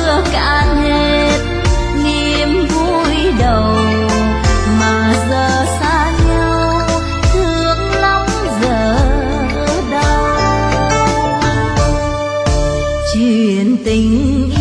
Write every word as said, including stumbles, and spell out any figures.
chưa cạn hết niềm vui đầu, mà giờ xa nhau thương lắm giờ đâu. Chuyện tình